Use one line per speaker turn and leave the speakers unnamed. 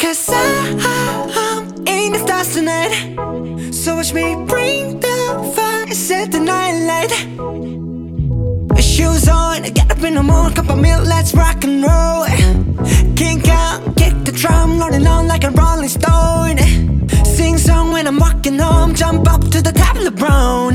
'Cause I'm in the stars tonight. So watch me bring the fire, set the night light. Shoes on, get up in the morning, cup of milk, let's rock and roll. Kink out, kick the drum, rolling on like a rolling stone. Sing song when I'm walking home, jump up to the top of the brown.